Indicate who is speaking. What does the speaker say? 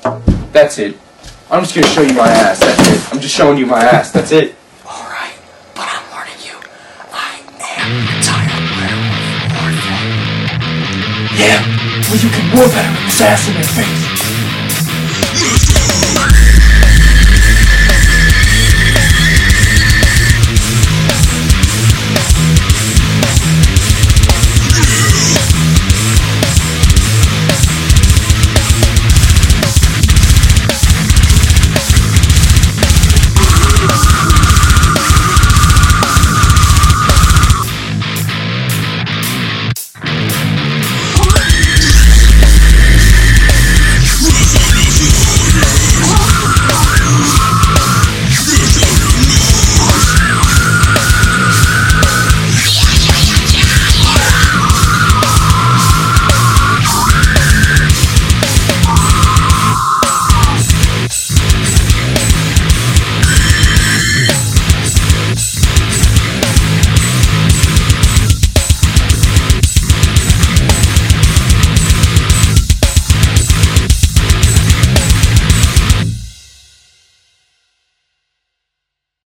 Speaker 1: That's it. I'm just gonna show you my ass, that's it. I'm just showing you my ass, that's it.
Speaker 2: Alright, but I'm warning you. I am retired werewolf.
Speaker 1: Yeah, well you can war better with this ass in your face.